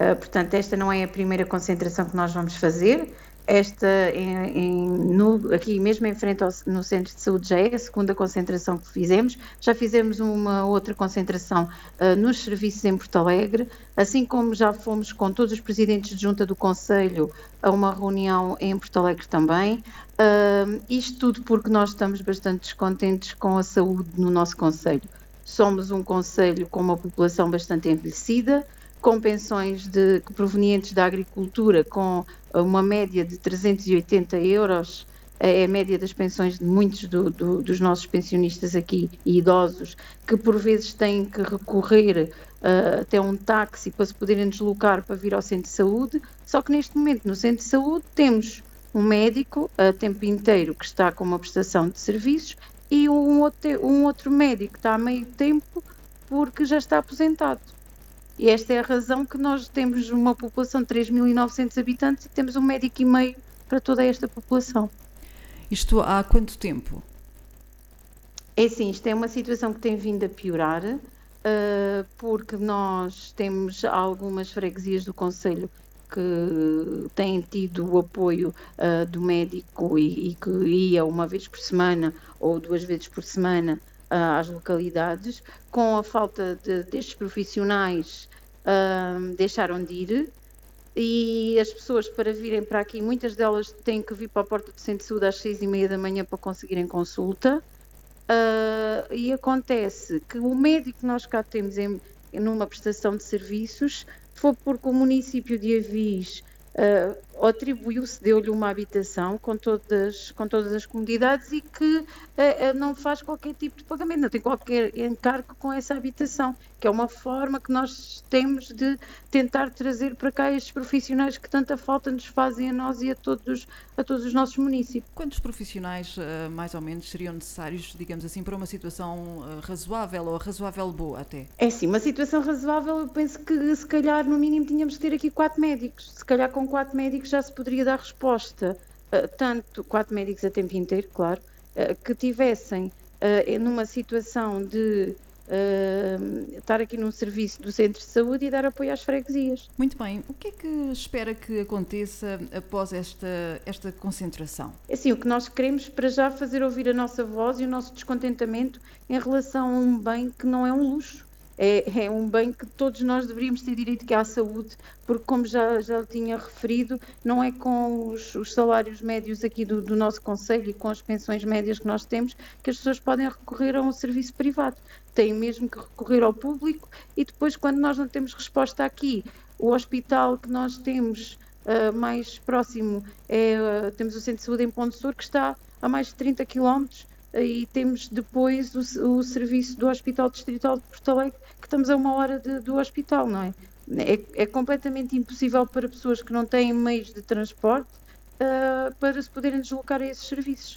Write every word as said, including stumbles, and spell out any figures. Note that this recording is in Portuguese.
Portanto, esta não é a primeira concentração que nós vamos fazer. Esta, em, em, no, aqui mesmo em frente ao, no Centro de Saúde, já é a segunda concentração que fizemos. Já fizemos uma outra concentração uh, nos serviços em Porto Alegre, assim como já fomos com todos os presidentes de junta do Conselho a uma reunião em Porto Alegre também. Uh, isto tudo porque nós estamos bastante descontentes com a saúde no nosso Conselho. Somos um Conselho com uma população bastante envelhecida, com pensões de, provenientes da agricultura, com uma média de trezentos e oitenta euros, é a média das pensões de muitos do, do, dos nossos pensionistas aqui e idosos, que por vezes têm que recorrer uh, até um táxi para se poderem deslocar para vir ao centro de saúde, só que neste momento no centro de saúde temos um médico a tempo inteiro que está com uma prestação de serviços e um outro, um outro médico que está a meio tempo porque já está aposentado. E esta é a razão que nós temos uma população de três mil e novecentos habitantes e temos um médico e meio para toda esta população. Isto há quanto tempo? É sim, isto é uma situação que tem vindo a piorar, uh, porque nós temos algumas freguesias do Conselho que têm tido o apoio uh, do médico e, e que ia uma vez por semana ou duas vezes por semana às localidades. Com a falta de, destes profissionais, uh, deixaram de ir, e as pessoas para virem para aqui, muitas delas têm que vir para a porta do centro de saúde às seis e meia da manhã para conseguirem consulta, uh, e acontece que o médico que nós cá temos em, numa prestação de serviços foi porque o município de Avis uh, atribuiu-se, deu-lhe uma habitação com todas, com todas as comodidades e que uh, uh, não faz qualquer tipo de pagamento, não tem qualquer encargo com essa habitação, que é uma forma que nós temos de tentar trazer para cá estes profissionais que tanta falta nos fazem a nós e a todos, a todos os nossos municípios. Quantos profissionais, uh, mais ou menos, seriam necessários, digamos assim, para uma situação uh, razoável ou razoável boa até? É sim, uma situação razoável, eu penso que se calhar no mínimo tínhamos de ter aqui quatro médicos, se calhar com quatro médicos já se poderia dar resposta, uh, tanto quatro médicos a tempo inteiro, claro, uh, que tivessem uh, numa situação de uh, estar aqui num serviço do centro de saúde e dar apoio às freguesias. Muito bem, o que é que espera que aconteça após esta, esta concentração? É assim, o que nós queremos para já fazer ouvir a nossa voz e o nosso descontentamento em relação a um bem que não é um luxo. É, é um bem que todos nós deveríamos ter direito, que é a saúde, porque como já, já tinha referido, não é com os, os salários médios aqui do, do nosso concelho e com as pensões médias que nós temos que as pessoas podem recorrer a um serviço privado. Têm mesmo que recorrer ao público e depois, quando nós não temos resposta aqui, o hospital que nós temos uh, mais próximo, é, uh, temos o Centro de Saúde em Ponte Sur, que está a mais de trinta quilómetros, e temos depois o, o serviço do Hospital Distrital de Porto Alegre, que estamos a uma hora de, do hospital, não é? É, é completamente impossível para pessoas que não têm meios de transporte uh, para se poderem deslocar a esses serviços.